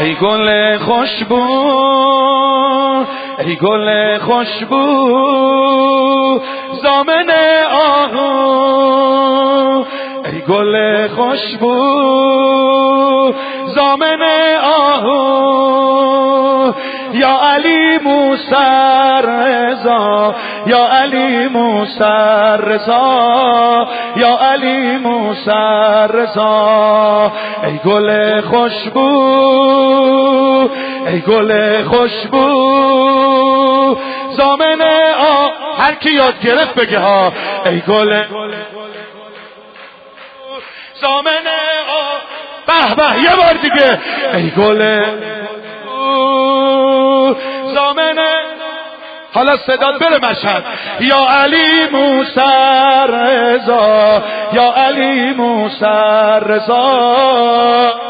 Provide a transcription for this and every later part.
ای گل خوشبو، ای گل خوشبو، زامن آهو، ای گل خوشبو، زامن آهو، یا علی موسی رضا، یا علی موسی رضا، یا علی موسی رضا، ای گل خوشبو، ای گل خوشبو، زامن هر کی یاد گرفت بگه ها، ای گل زامن به به یه بار دیگه، ای گل زامن. حالا صدات بره مشهد، یا علی موسی رضا، یا علی موسی رضا،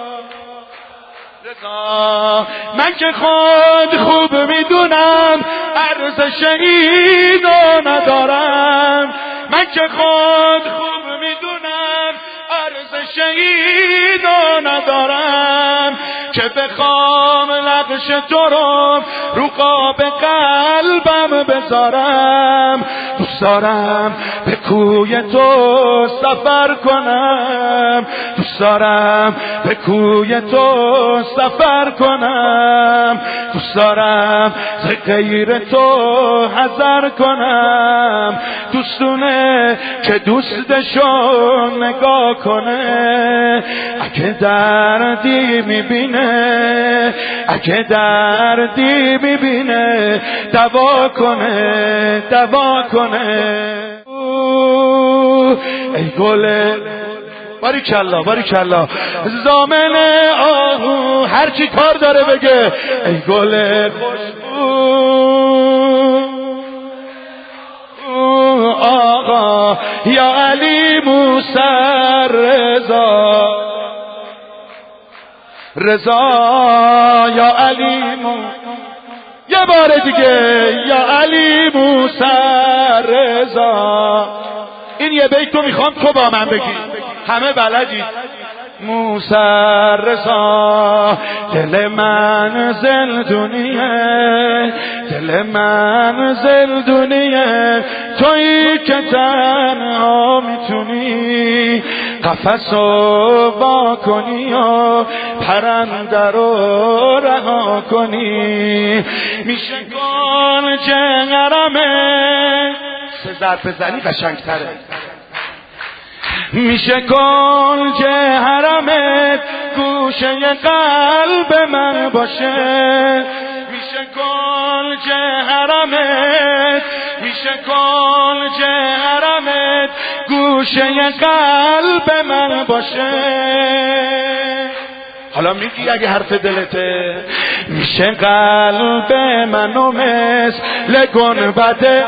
من که خود خوب میدونم ارزش اینو ندارم، من که خود خوب میدونم ارزش اینو ندارم که بخوام نقش تو رو قاب قلبم بذارم. دوست دارم به کوی تو سفر کنم، دوست دارم به کوی تو سفر کنم، دوست دارم ز غیر تو حذر کنم. دوستونه که دوستشو نگاه کنه، اگه دردی میبینه، اگه دردی میبینه دوا کنه، دوا کنه. ای گل باریکالله باریکالله زامن آهو، هر کی کار داره بگه ای گل خوشبو آقا، یا علی موسی رضا، رضا یا علی یه بار دیگه، یا علی موسی رضا. این یه بیت رو میخوام تو با من بگی، همه بلدید. موسی رضا دل من زندونیه، دل من زندونیه، تویی که تنها میتونی قفسو وا کنی و پرنده رو رها کنی. میشه گل جنگرمه، سه ضرب بزنی قشنگتره. میشه گل جهرمت گوشه قلب من باشه، میشه گل جهرمت، میشه گل جهرمت گوشه قلب من باشه. حالا میگی اگه حرف دلته، میشه قلب منو مثل گنبده،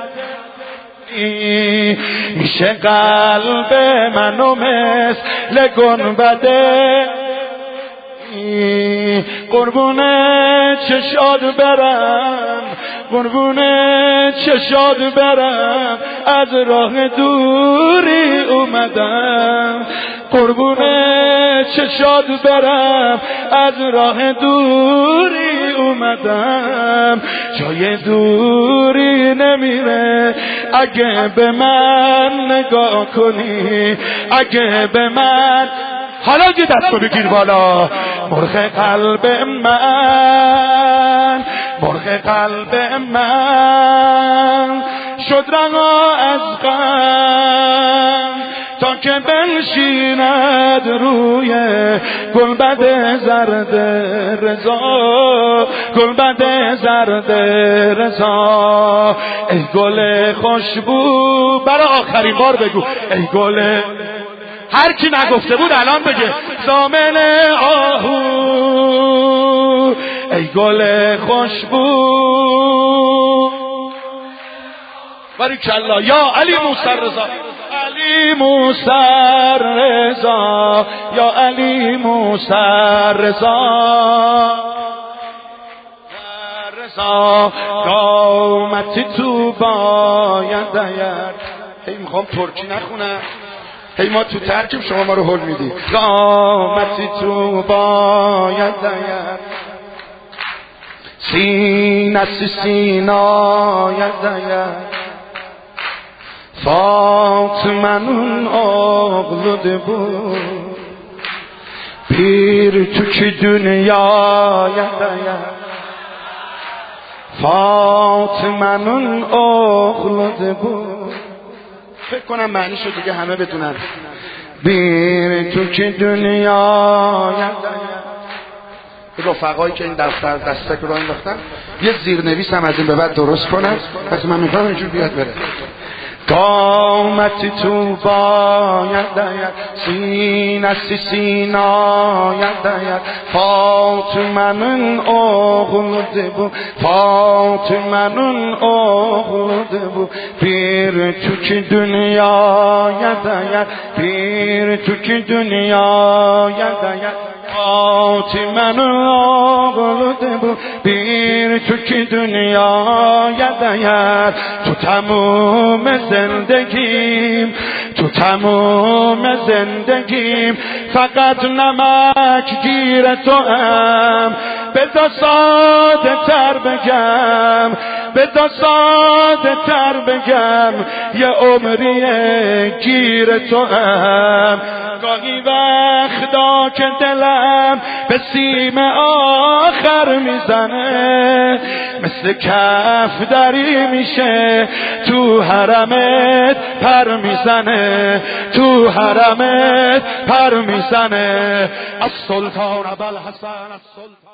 میشه قلب منو مثل گنبده، قربونه چشاد برم، قربونه چشاد برم، از راه دوری اومدم، قربونه چشاد برم، از راه دوری اومدم. جای دوری نمیره اگه به من نگاه کنی، اگه به من. حالا یه دستو بگیر بالا. مرغ قلب من، مرغ قلب من شد رها از غم، تا که بنشیند روی گلبد زرد رضا، گلبد زرد رضا. ای گل خوشبو، برای آخرین بار بگو ای گل، هر کی نگفته بود الان بگه زامن آهو، ای گل خوشبو باریکالله، یا علی موسی رضا، علی موسی رضا، یا علی موسی رضا، رضا قامتی تو باید دیر. ای میخوام ترکی نخونم، هی ما تو ترکیم شما ما رو هول میدی. قامتی تو باید دید سینه سیناید دید فاطمه‌نون oğludur bu bir tükü dünyaya dayar فاطمه‌نون oğludur bu فکر کنم معنیشو دیگه همه بدونن bir tükü dünyaya dayar رفقایی که این دفتر دسته رو انداختن یه زیرنویس هم از این به بعد درست کنن پس من میخوام اینجور بیاد بره قامتی تو باید دید سینه سیناید دید فاطمه‌نون oğludur bu فاطمه‌نون oğludur bu bir tükü dünyaya dayar bir tükü dünyaya dayar فاطمه‌نون oğludur bu bir tükü dünyaya dayar تو تموم زندگیم تو تموم زندگیم فقط نمک گیر تو هم بذار ساده تر بگم بذار ساده تر بگم یه عمریه گیر تو هم گاهی وقتا که دلم به سیم آخر میزنه مثل کف دری میشه تو حرمت پر میزنه تو حرمت پر میزنه السلطان ابوالحسن السلطان